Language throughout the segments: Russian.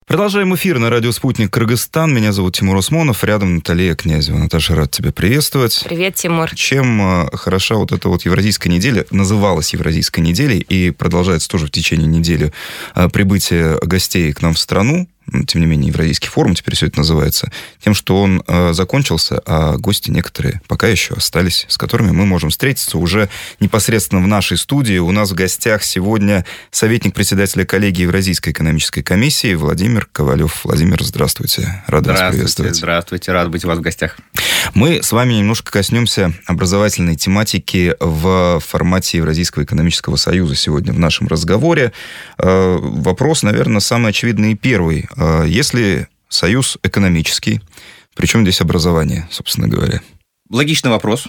Продолжаем эфир на радио «Спутник Кыргызстан». Меня зовут Тимур Усмонов, рядом Наталья Князева. Наташа, рад тебя приветствовать. Привет, Тимур. Чем хороша вот эта вот Евразийская неделя, называлась Евразийской неделей и продолжается тоже в течение недели прибытие гостей к нам в страну. Тем не менее, Евразийский форум теперь все это называется, тем, что он закончился, а гости некоторые пока еще остались, с которыми мы можем встретиться уже непосредственно в нашей студии. У нас в гостях сегодня советник председателя коллегии Евразийской экономической комиссии Владимир Ковалев. Владимир, здравствуйте. Рад вас приветствовать. Здравствуйте, рад быть у вас в гостях. Мы с вами немножко коснемся образовательной тематики в формате Евразийского экономического союза сегодня в нашем разговоре. Вопрос, наверное, самый очевидный и первый. Если союз экономический, причем здесь образование, собственно говоря? Логичный вопрос.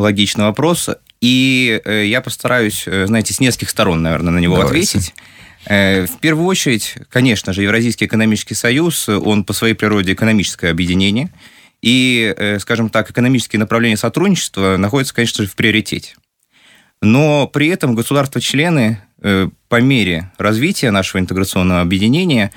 И я постараюсь, знаете, с нескольких сторон, наверное, на него ответить. В первую очередь, конечно же, Евразийский экономический союз, он по своей природе экономическое объединение. И, скажем так, экономические направления сотрудничества находятся, конечно же, в приоритете. Но при этом государства-члены по мере развития нашего интеграционного объединения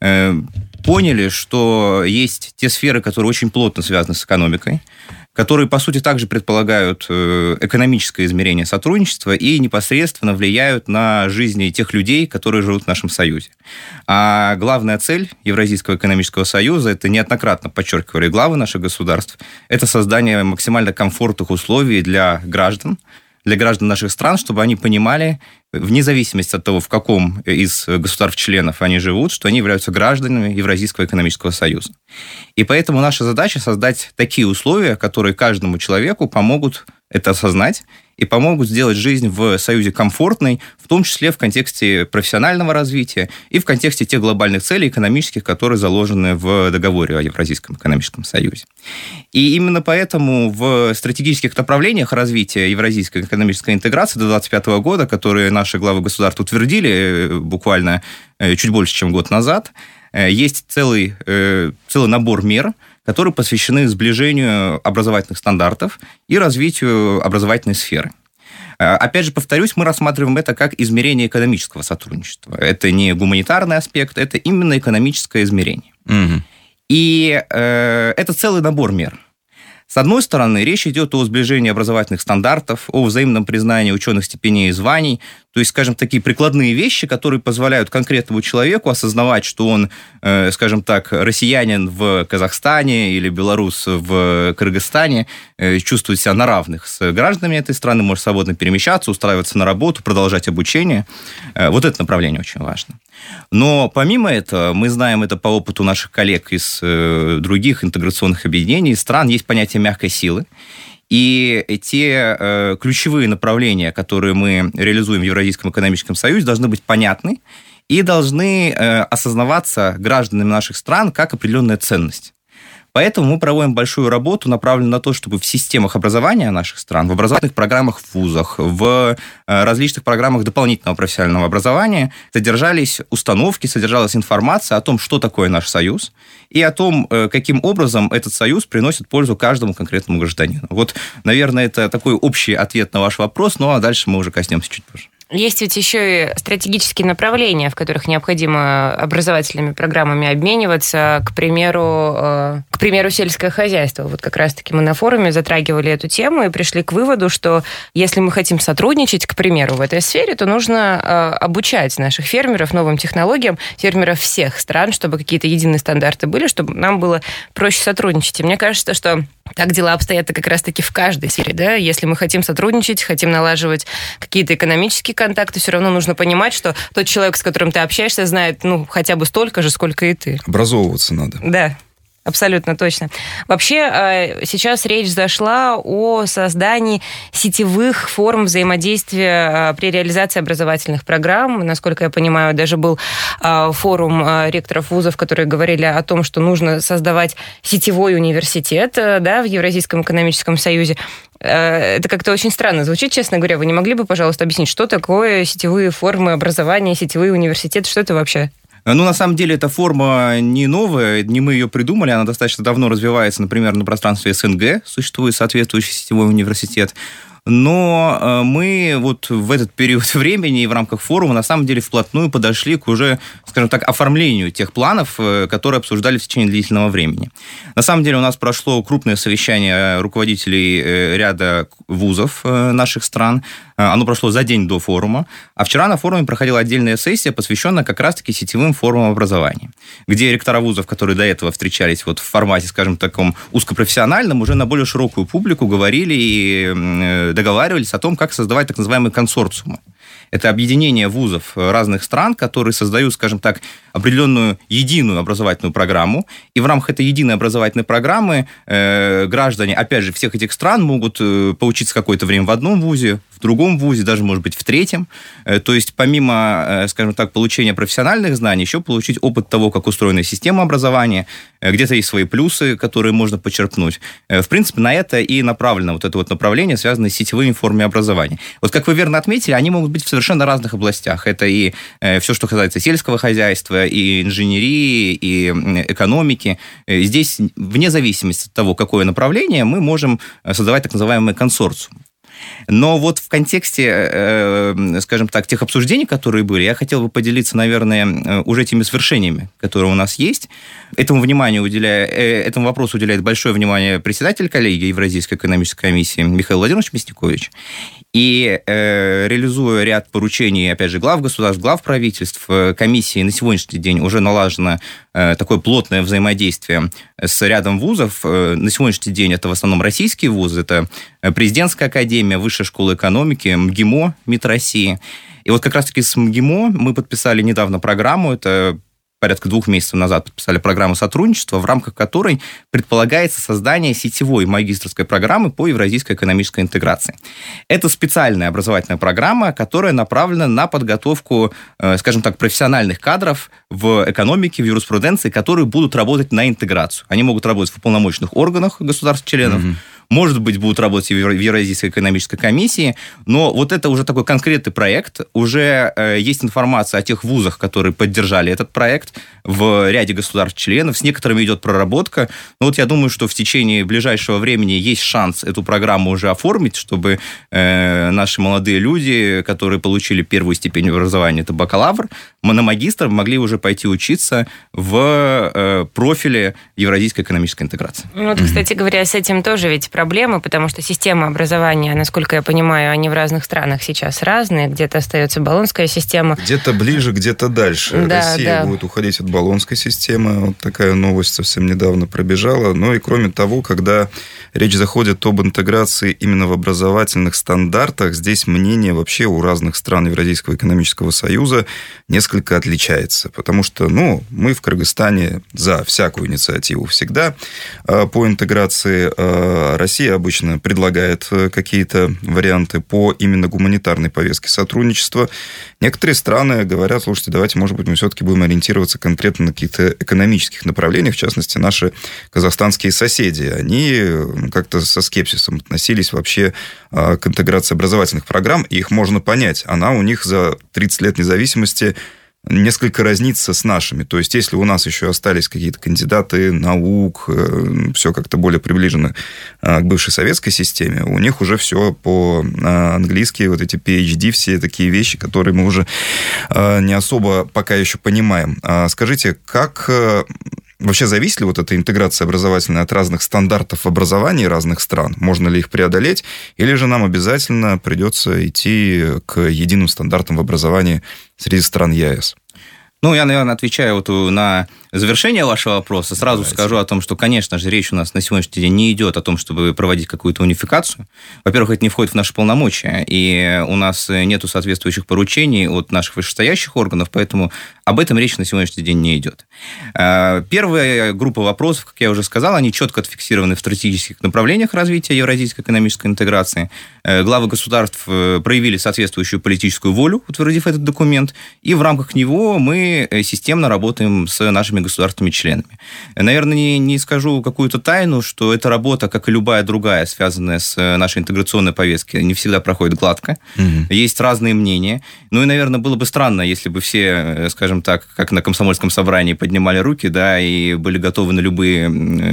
поняли, что есть те сферы, которые очень плотно связаны с экономикой, которые, по сути, также предполагают экономическое измерение сотрудничества и непосредственно влияют на жизни тех людей, которые живут в нашем союзе. А главная цель Евразийского экономического союза, это неоднократно подчеркивали главы наших государств, это создание максимально комфортных условий для граждан наших стран, чтобы они понимали, вне зависимости от того, в каком из государств-членов они живут, что они являются гражданами Евразийского экономического союза. И поэтому наша задача создать такие условия, которые каждому человеку помогут это осознать и помогут сделать жизнь в Союзе комфортной, в том числе в контексте профессионального развития и в контексте тех глобальных целей экономических, которые заложены в договоре о Евразийском экономическом союзе. И именно поэтому в стратегических направлениях развития евразийской экономической интеграции до 2025 года, которые наши главы государств утвердили буквально чуть больше, чем год назад, есть целый набор мер, которые посвящены сближению образовательных стандартов и развитию образовательной сферы. Опять же, повторюсь, мы рассматриваем это как измерение экономического сотрудничества. Это не гуманитарный аспект, это именно экономическое измерение. Угу. И это целый набор мер. С одной стороны, речь идет о сближении образовательных стандартов, о взаимном признании ученых степеней и званий, то есть, скажем, такие прикладные вещи, которые позволяют конкретному человеку осознавать, что он, скажем так, россиянин в Казахстане или белорус в Кыргызстане, чувствует себя на равных с гражданами этой страны, может свободно перемещаться, устраиваться на работу, продолжать обучение. Вот это направление очень важно. Но помимо этого, мы знаем это по опыту наших коллег из других интеграционных объединений, стран, есть понятие мягкой силы. И те ключевые направления, которые мы реализуем в Евразийском экономическом союзе, должны быть понятны и должны осознаваться гражданами наших стран как определенная ценность. Поэтому мы проводим большую работу, направленную на то, чтобы в системах образования наших стран, в образовательных программах в вузах, в различных программах дополнительного профессионального образования содержались установки, содержалась информация о том, что такое наш союз, и о том, каким образом этот союз приносит пользу каждому конкретному гражданину. Вот, наверное, это такой общий ответ на ваш вопрос, ну а дальше мы уже коснемся чуть позже. Есть ведь еще и стратегические направления, в которых необходимо образовательными программами обмениваться, к примеру, сельское хозяйство. Вот как раз-таки мы на форуме затрагивали эту тему и пришли к выводу, что если мы хотим сотрудничать, к примеру, в этой сфере, то нужно обучать наших фермеров новым технологиям, фермеров всех стран, чтобы какие-то единые стандарты были, чтобы нам было проще сотрудничать. И мне кажется, что так дела обстоят как раз-таки в каждой сфере, да? Если мы хотим сотрудничать, хотим налаживать какие-то экономические контакты, все равно нужно понимать, что тот человек, с которым ты общаешься, знает, хотя бы столько же, сколько и ты. Образовываться надо. Да. Абсолютно точно. Вообще, сейчас речь зашла о создании сетевых форм взаимодействия при реализации образовательных программ. Насколько я понимаю, даже был форум ректоров вузов, которые говорили о том, что нужно создавать сетевой университет, да, в Евразийском экономическом союзе. Это как-то очень странно звучит, честно говоря. Вы не могли бы, пожалуйста, объяснить, что такое сетевые формы образования, сетевые университеты, что это вообще? Ну, на самом деле, эта форма не новая, не мы ее придумали, она достаточно давно развивается, например, на пространстве СНГ, существует соответствующий сетевой университет. но мы вот в этот период времени и в рамках форума на самом деле вплотную подошли к уже, скажем так, оформлению тех планов, которые обсуждали в течение длительного времени. На самом деле у нас прошло крупное совещание руководителей ряда вузов наших стран. Оно прошло за день до форума, а вчера на форуме проходила отдельная сессия, посвященная как раз-таки сетевым формам образования, где ректора вузов, которые до этого встречались вот в формате, скажем, таком узкопрофессиональном, уже на более широкую публику говорили и договаривались о том, как создавать так называемые консорциумы. Это объединение вузов разных стран, которые создают, скажем так, определенную единую образовательную программу. И в рамках этой единой образовательной программы граждане, опять же, всех этих стран могут поучиться какое-то время в одном вузе, в другом вузе, даже, может быть, в третьем. То есть, помимо, скажем так, получения профессиональных знаний, еще получить опыт того, как устроена система образования, где-то есть свои плюсы, которые можно почерпнуть. В принципе, на это и направлено вот это вот направление, связанное с сетевыми формами образования. Вот, как вы верно отметили, они могут быть в совершенно разных областях. Это и все, что касается сельского хозяйства, и инженерии, и экономики. Здесь, вне зависимости от того, какое направление, мы можем создавать так называемые консорциумы. Но вот в контексте, скажем так, тех обсуждений, которые были, я хотел бы поделиться, наверное, уже теми свершениями, которые у нас есть. Этому вопросу уделяет большое внимание председатель коллегии Евразийской экономической комиссии Михаил Владимирович Мясникович. И реализуя ряд поручений, опять же, глав государств, глав правительств, комиссии, на сегодняшний день уже налажено такое плотное взаимодействие с рядом вузов. На сегодняшний день это в основном российские вузы, это Президентская академия, Высшая школа экономики, МГИМО, МИД России. И вот как раз-таки с МГИМО мы подписали недавно программу, это порядка 2 месяцев назад подписали программу сотрудничества, в рамках которой предполагается создание сетевой магистерской программы по евразийской экономической интеграции. Это специальная образовательная программа, которая направлена на подготовку, скажем так, профессиональных кадров в экономике, в юриспруденции, которые будут работать на интеграцию. Они могут работать в уполномоченных органах государств-членов, может быть, будут работать в Евразийской экономической комиссии, но вот это уже такой конкретный проект, уже есть информация о тех вузах, которые поддержали этот проект в ряде государств-членов, с некоторыми идет проработка, но вот я думаю, что в течение ближайшего времени есть шанс эту программу уже оформить, чтобы наши молодые люди, которые получили первую степень образования, это бакалавр, на магистр могли уже пойти учиться в профиле евразийской экономической интеграции. Вот, кстати говоря, с этим тоже ведь проблемы, потому что система образования, насколько я понимаю, они в разных странах сейчас разные. Где-то остается болонская система. Где-то ближе, где-то дальше. Да, Россия будет уходить от болонской системы. Вот такая новость совсем недавно пробежала. Ну и кроме того, когда речь заходит об интеграции именно в образовательных стандартах, здесь мнение вообще у разных стран Евразийского экономического союза несколько отличается. Потому что, мы в Кыргызстане за всякую инициативу всегда по интеграции. Россия обычно предлагает какие-то варианты по именно гуманитарной повестке сотрудничества. Некоторые страны говорят, слушайте, давайте, может быть, мы все-таки будем ориентироваться конкретно на каких-то экономических направлениях, в частности, наши казахстанские соседи. Они как-то со скепсисом относились вообще к интеграции образовательных программ, и их можно понять. Она у них за 30 лет независимости несколько разнится с нашими. То есть, если у нас еще остались какие-то кандидаты наук, все как-то более приближено к бывшей советской системе, у них уже все по-английски, вот эти PhD, все такие вещи, которые мы уже не особо пока еще понимаем. Скажите, как вообще зависит ли вот эта интеграция образовательная от разных стандартов образования разных стран? Можно ли их преодолеть? Или же нам обязательно придется идти к единым стандартам в образовании среди стран ЕАЭС? Я, наверное, отвечаю вот на завершение вашего вопроса. Сразу скажу о том, что, конечно же, речь у нас на сегодняшний день не идет о том, чтобы проводить какую-то унификацию. Во-первых, это не входит в наши полномочия, и у нас нету соответствующих поручений от наших вышестоящих органов, поэтому об этом речь на сегодняшний день не идет. Первая группа вопросов, как я уже сказал, они четко отфиксированы в стратегических направлениях развития евразийской экономической интеграции. Главы государств проявили соответствующую политическую волю, утвердив этот документ, и в рамках него мы системно работаем с нашими всеми государствами-членами. Наверное, не скажу какую-то тайну, что эта работа, как и любая другая, связанная с нашей интеграционной повесткой, не всегда проходит гладко. Есть разные мнения. Ну и, наверное, было бы странно, если бы все, скажем так, как на комсомольском собрании поднимали руки, да, и были готовы на любые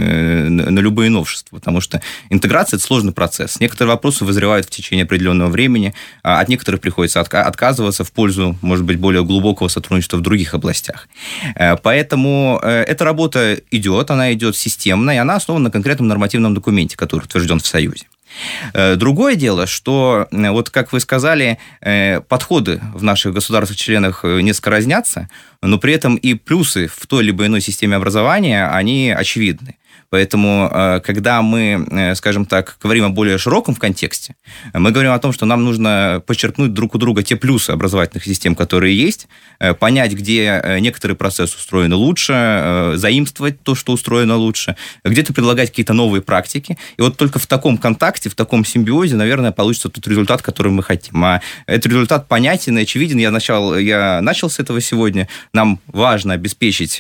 новшества, потому что интеграция – это сложный процесс. Некоторые вопросы вызревают в течение определенного времени, а от некоторых приходится отказываться в пользу, может быть, более глубокого сотрудничества в других областях. Поэтому эта работа идет, она идет системно, и она основана на конкретном нормативном документе, который утвержден в Союзе. Другое дело, что, вот как вы сказали, подходы в наших государствах-членах несколько разнятся, но при этом и плюсы в той либо иной системе образования, они очевидны. Поэтому, когда мы, скажем так, говорим о более широком контексте, мы говорим о том, что нам нужно подчеркнуть друг у друга те плюсы образовательных систем, которые есть, понять, где некоторые процессы устроены лучше, заимствовать то, что устроено лучше, где-то предлагать какие-то новые практики. И вот только в таком контакте, в таком симбиозе, наверное, получится тот результат, который мы хотим. А этот результат понятен и очевиден. Я начал с этого сегодня. Нам важно обеспечить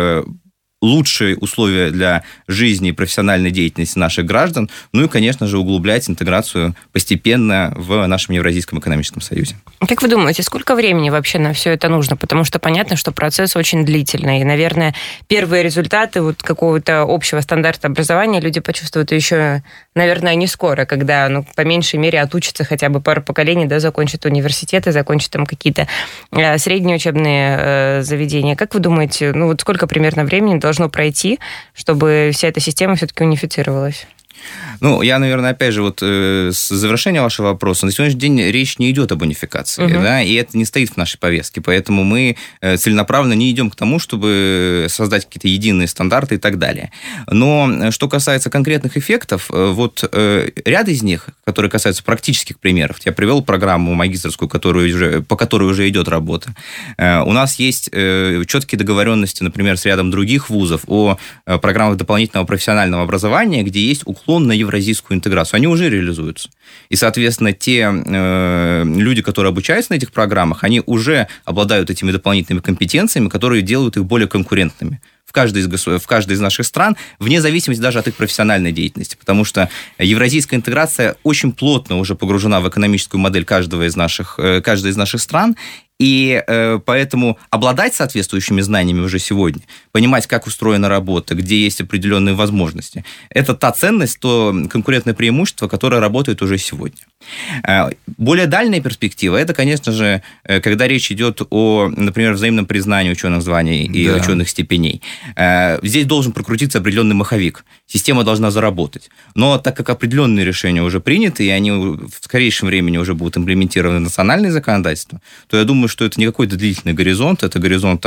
лучшие условия для жизни и профессиональной деятельности наших граждан, ну и, конечно же, углублять интеграцию постепенно в нашем Евразийском экономическом союзе. Как вы думаете, сколько времени вообще на все это нужно? Потому что понятно, что процесс очень длительный, и, наверное, первые результаты вот какого-то общего стандарта образования люди почувствуют еще, наверное, не скоро, когда, по меньшей мере, отучатся хотя бы пару поколений, да, закончат университеты, закончат там какие-то средние учебные заведения. Как вы думаете, вот сколько примерно времени должно пройти, чтобы вся эта система все-таки унифицировалась? Я, наверное, опять же, с завершения вашего вопроса, на сегодняшний день речь не идет об унификации, да, и это не стоит в нашей повестке, поэтому мы целенаправленно не идем к тому, чтобы создать какие-то единые стандарты и так далее. Но что касается конкретных эффектов, ряд из них, которые касаются практических примеров, я привел программу магистерскую, по которой уже идет работа. У нас есть четкие договоренности, например, с рядом других вузов о программах дополнительного профессионального образования, где есть уклон на евразийскую интеграцию. Они уже реализуются. И, соответственно, те люди, которые обучаются на этих программах, они уже обладают этими дополнительными компетенциями, которые делают их более конкурентными в каждой из наших стран, вне зависимости даже от их профессиональной деятельности. Потому что евразийская интеграция очень плотно уже погружена в экономическую модель каждой из наших стран. И поэтому обладать соответствующими знаниями уже сегодня, понимать, как устроена работа, где есть определенные возможности, это та ценность, то конкурентное преимущество, которое работает уже сегодня. Более дальняя перспектива, это, конечно же, когда речь идет о, например, взаимном признании ученых званий и ученых степеней. Здесь должен прокрутиться определенный маховик. Система должна заработать. Но так как определенные решения уже приняты, и они в скорейшем времени уже будут имплементированы в национальное законодательство, то я думаю, что это не какой-то длительный горизонт, это горизонт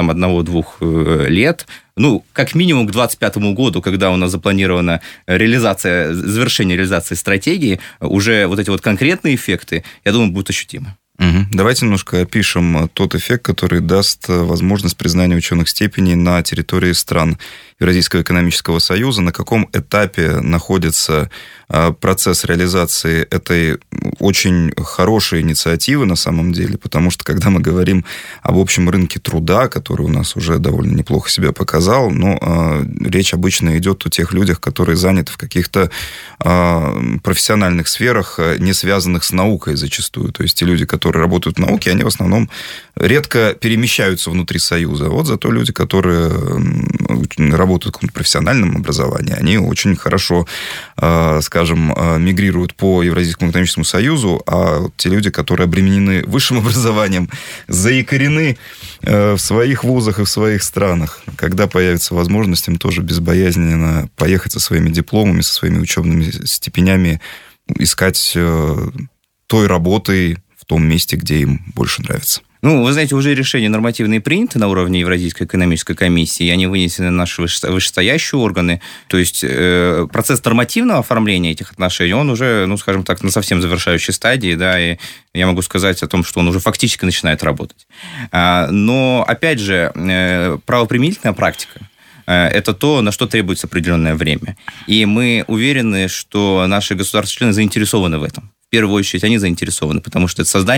1-2 лет, как минимум к 2025 году, когда у нас запланирована завершение реализации стратегии, уже вот эти конкретные эффекты, я думаю, будут ощутимы. Давайте немножко опишем тот эффект, который даст возможность признания ученых степеней на территории стран Евразийского экономического союза. На каком этапе находится процесс реализации этой очень хорошей инициативы на самом деле, потому что, когда мы говорим об общем рынке труда, который у нас уже довольно неплохо себя показал, но речь обычно идет о тех людях, которые заняты в каких-то профессиональных сферах, не связанных с наукой зачастую. То есть те люди, которые работают в науке, они в основном редко перемещаются внутри Союза. Вот зато люди, которые работают в каком-то профессиональном образовании, они очень хорошо, скажем, мигрируют по Евразийскому экономическому союзу, а вот те люди, которые обременены высшим образованием, заякорены в своих вузах и в своих странах. Когда появится возможность, им тоже безбоязненно поехать со своими дипломами, со своими учебными степенями, искать той работой в том месте, где им больше нравится. Вы знаете, уже решения нормативные приняты на уровне Евразийской экономической комиссии, и они вынесены на наши вышестоящие органы. То есть процесс нормативного оформления этих отношений, он уже, скажем так, на совсем завершающей стадии, да, и я могу сказать о том, что он уже фактически начинает работать. Но, опять же, правоприменительная практика – это то, на что требуется определенное время. И мы уверены, что наши государства-члены заинтересованы в этом. В первую очередь они заинтересованы, потому что это создание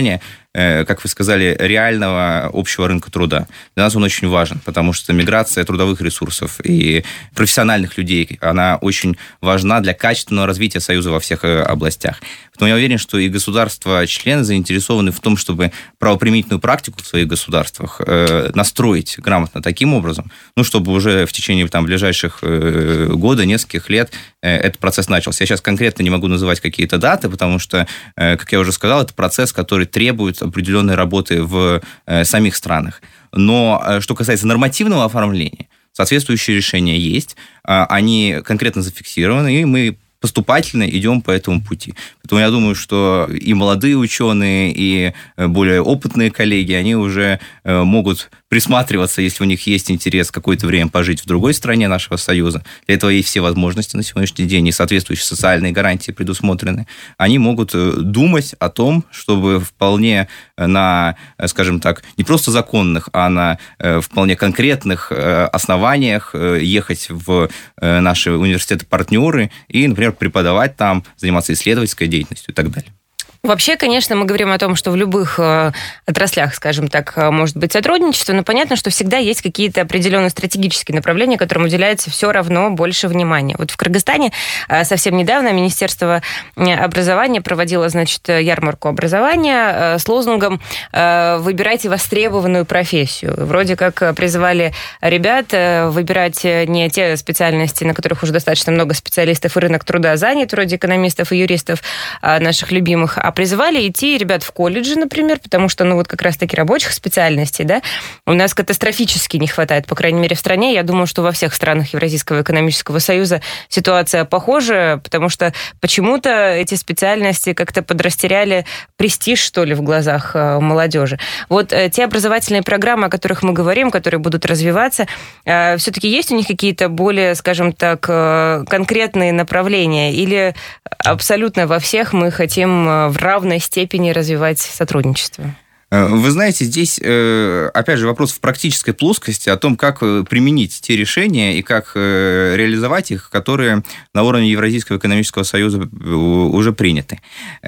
как вы сказали, реального общего рынка труда. Для нас он очень важен, потому что миграция трудовых ресурсов и профессиональных людей, она очень важна для качественного развития Союза во всех областях. Поэтому я уверен, что и государства-члены заинтересованы в том, чтобы правоприменительную практику в своих государствах настроить грамотно таким образом, чтобы уже в течение ближайших года, нескольких лет этот процесс начался. Я сейчас конкретно не могу называть какие-то даты, потому что, как я уже сказал, это процесс, который требует определенной работы в самих странах. Но что касается нормативного оформления, соответствующие решения есть, они конкретно зафиксированы, и мы поступательно идем по этому пути. Поэтому я думаю, что и молодые ученые, и более опытные коллеги, они уже могут присматриваться, если у них есть интерес какое-то время пожить в другой стране нашего Союза. Для этого есть все возможности на сегодняшний день, и соответствующие социальные гарантии предусмотрены. Они могут думать о том, чтобы вполне на, скажем так, не просто законных, а на вполне конкретных основаниях ехать в наши университеты-партнеры и, например, преподавать там, заниматься исследовательской деятельностью и так далее. Вообще, конечно, мы говорим о том, что в любых отраслях, скажем так, может быть сотрудничество, но понятно, что всегда есть какие-то определенные стратегические направления, которым уделяется все равно больше внимания. Вот в Кыргызстане совсем недавно Министерство образования проводило, ярмарку образования с лозунгом «Выбирайте востребованную профессию». Вроде как призывали ребят выбирать не те специальности, на которых уже достаточно много специалистов, и рынок труда занят, вроде экономистов и юристов наших любимых, а призывали идти ребят в колледжи, например, потому что, как раз-таки рабочих специальностей, да, у нас катастрофически не хватает, по крайней мере, в стране. Я думаю, что во всех странах Евразийского экономического союза ситуация похожа, потому что почему-то эти специальности как-то подрастеряли престиж, что ли, в глазах молодежи. Вот те образовательные программы, о которых мы говорим, которые будут развиваться, все-таки есть у них какие-то более, скажем так, конкретные направления, или абсолютно во всех мы хотим в равной степени развивать сотрудничество? Вы знаете, здесь, опять же, вопрос в практической плоскости о том, как применить те решения и как реализовать их, которые на уровне Евразийского экономического союза уже приняты.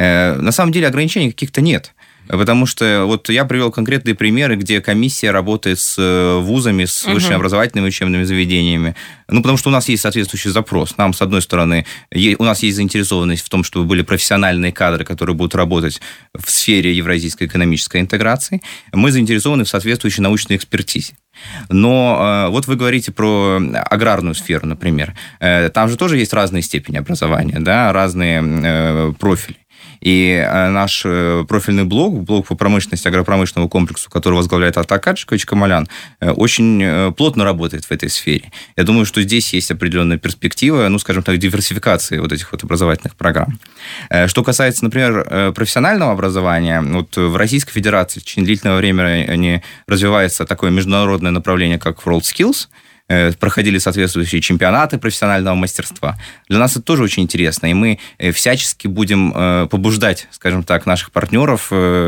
На самом деле ограничений каких-то нет. Потому что я привел конкретные примеры, где комиссия работает с вузами, с высшими образовательными учебными заведениями. Потому что у нас есть соответствующий запрос. Нам, с одной стороны, у нас есть заинтересованность в том, чтобы были профессиональные кадры, которые будут работать в сфере евразийской экономической интеграции. Мы заинтересованы в соответствующей научной экспертизе. Но вы говорите про аграрную сферу, например. Там же тоже есть разные степени образования, да, разные профили. И наш профильный блок по промышленности, агропромышленному комплексу, который возглавляет Артак Аджикович Камалян, очень плотно работает в этой сфере. Я думаю, что здесь есть определенная перспектива, скажем так, диверсификации этих образовательных программ. Что касается, например, профессионального образования, в Российской Федерации в течение длительного времени развивается такое международное направление, как WorldSkills. Проходили соответствующие чемпионаты профессионального мастерства. Для нас это тоже очень интересно, и мы всячески будем побуждать, скажем так, наших партнеров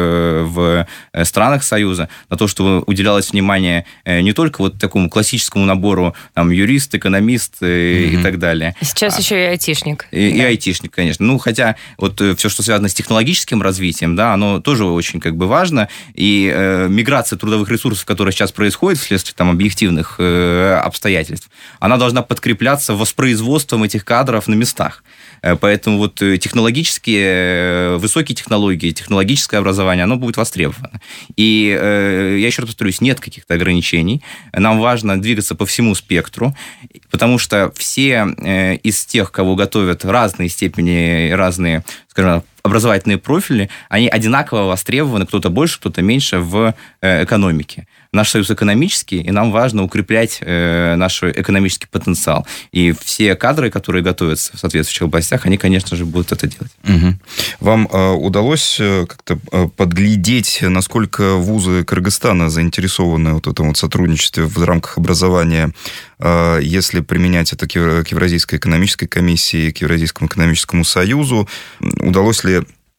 в странах Союза на то, чтобы уделялось внимание не только такому классическому набору юрист, экономист и так далее. Сейчас еще и айтишник. И айтишник, конечно. Хотя все, что связано с технологическим развитием, да, оно тоже очень важно, и миграция трудовых ресурсов, которая сейчас происходит вследствие объективных обстоятельств, она должна подкрепляться воспроизводством этих кадров на местах. Поэтому технологические, высокие технологии, технологическое образование, оно будет востребовано. И я еще раз повторюсь, нет каких-то ограничений. Нам важно двигаться по всему спектру, потому что все из тех, кого готовят разные степени, разные, скажем так, образовательные профили, они одинаково востребованы, кто-то больше, кто-то меньше в экономике. Наш союз экономический, и нам важно укреплять наш экономический потенциал. И все кадры, которые готовятся в соответствующих областях, они, конечно же, будут это делать. Угу. Вам удалось как-то подглядеть, насколько вузы Кыргызстана заинтересованы в этом сотрудничестве в рамках образования, если применять это к Евразийской экономической комиссии, к Евразийскому экономическому союзу? Удалось ли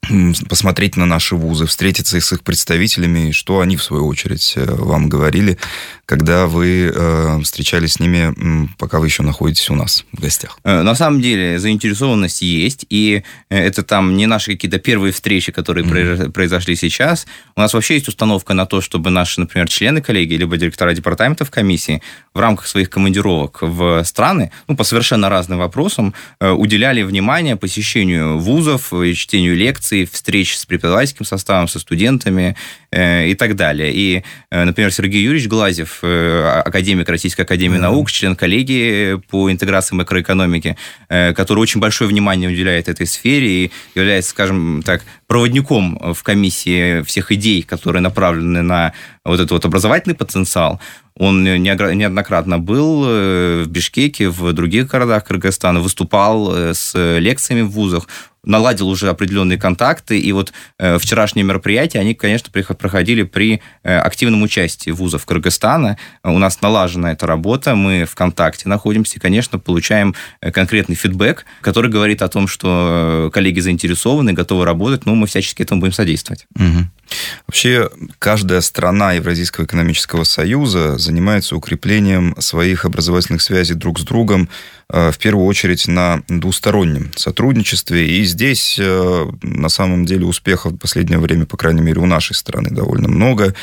посмотреть на наши вузы, встретиться с их представителями, что они, в свою очередь, вам говорили, когда вы встречались с ними, пока вы еще находитесь у нас в гостях? На самом деле заинтересованность есть, и это там не наши какие-то первые встречи, которые произошли сейчас. У нас вообще есть установка на то, чтобы наши, например, члены коллегии, либо директора департаментов комиссии в рамках своих командировок в страны, по совершенно разным вопросам, уделяли внимание посещению вузов, чтению лекций, встреч с преподавательским составом, со студентами и так далее. И, например, Сергей Юрьевич Глазев, академик Российской академии наук, член коллегии по интеграции макроэкономики, который очень большое внимание уделяет этой сфере и является, скажем так, проводником в комиссии всех идей, которые направлены на вот этот вот образовательный потенциал. Он неоднократно был в Бишкеке, в других городах Кыргызстана, выступал с лекциями в вузах, наладил уже определенные контакты, и вот вчерашние мероприятия, они, конечно, проходили при активном участии вузов Кыргызстана. У нас налажена эта работа, мы в контакте находимся, и, конечно, получаем конкретный фидбэк, который говорит о том, что коллеги заинтересованы, готовы работать, мы всячески этому будем содействовать. Угу. Вообще, каждая страна Евразийского экономического союза занимается укреплением своих образовательных связей друг с другом, в первую очередь на двустороннем сотрудничестве. И здесь, на самом деле, успехов в последнее время, по крайней мере, у нашей страны довольно много.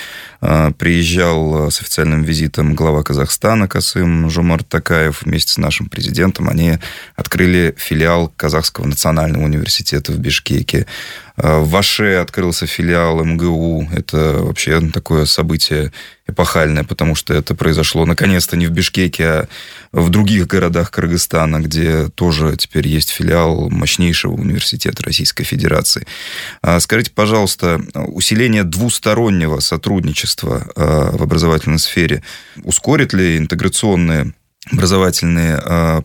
Приезжал с официальным визитом глава Казахстана Касым-Жомарт Токаев вместе с нашим президентом. Они открыли филиал Казахского национального университета в Бишкеке. В Аше открылся филиал МГУ. Это вообще такое событие эпохальное, потому что это произошло наконец-то не в Бишкеке, а в других городах Кыргызстана, где тоже теперь есть филиал мощнейшего университета Российской Федерации. Скажите, пожалуйста, усиление двустороннего сотрудничества в образовательной сфере ускорит ли интеграционные образовательные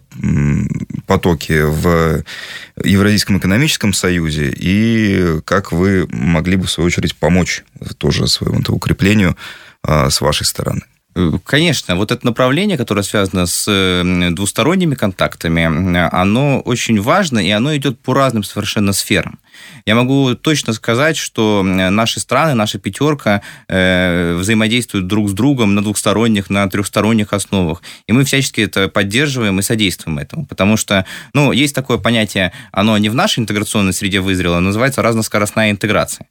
потоки в Евразийском экономическом союзе, и как вы могли бы, в свою очередь, помочь тоже своему укреплению с вашей стороны? Конечно, вот это направление, которое связано с двусторонними контактами, оно очень важно, и оно идет по разным совершенно сферам. Я могу точно сказать, что наши страны, наша пятерка взаимодействуют друг с другом на двухсторонних, на трехсторонних основах. И мы всячески это поддерживаем и содействуем этому. Потому что, есть такое понятие, оно не в нашей интеграционной среде вызрело, называется разноскоростная интеграция.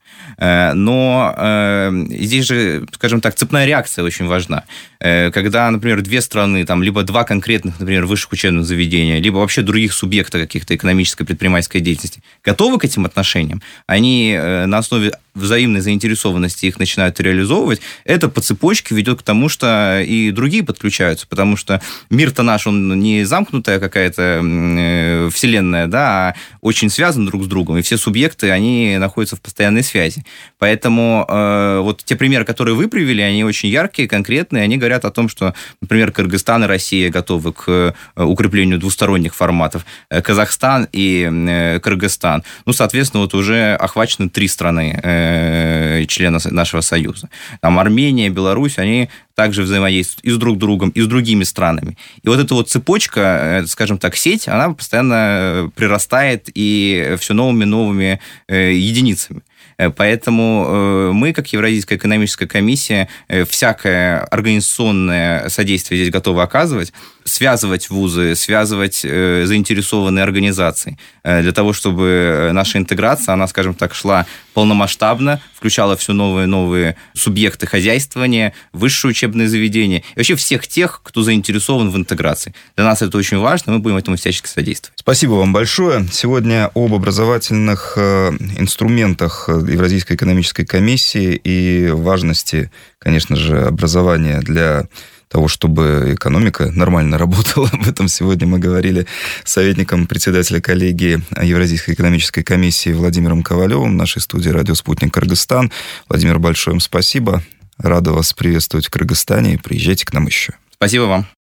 Но здесь же, скажем так, цепная реакция очень важна. Когда, например, две страны, либо два конкретных, например, высших учебных заведения, либо вообще других субъектов каких-то экономической, предпринимательской деятельности готовы к этим отношениям, они на основе взаимной заинтересованности их начинают реализовывать, это по цепочке ведет к тому, что и другие подключаются, потому что мир-то наш, он не замкнутая какая-то вселенная, а очень связан друг с другом, и все субъекты, они находятся в постоянной связи. Поэтому вот те примеры, которые вы привели, они очень яркие, конкретные, они говорят о том, что, например, Кыргызстан и Россия готовы к укреплению двусторонних форматов, Казахстан и Кыргызстан. Соответственно, вот уже охвачены 3 страны, члена нашего союза. Армения, Беларусь, они также взаимодействуют и с друг другом, и с другими странами. И вот эта вот цепочка, скажем так, сеть, она постоянно прирастает и все новыми единицами. Поэтому мы, как Евразийская экономическая комиссия, всякое организационное содействие здесь готовы оказывать, связывать вузы, связывать заинтересованные организации для того, чтобы наша интеграция, она, скажем так, шла полномасштабно, включала все новые субъекты хозяйствования, высшие учебные заведения, и вообще всех тех, кто заинтересован в интеграции. Для нас это очень важно, мы будем этому всячески содействовать. Спасибо вам большое. Сегодня об образовательных инструментах Евразийской экономической комиссии и важности, конечно же, образования для того, чтобы экономика нормально работала. Об этом сегодня мы говорили с советником председателя коллегии Евразийской экономической комиссии Владимиром Ковалевым в нашей студии «Радио Спутник Кыргызстан». Владимир, большое вам спасибо. Рада вас приветствовать в Кыргызстане. Приезжайте к нам еще. Спасибо вам.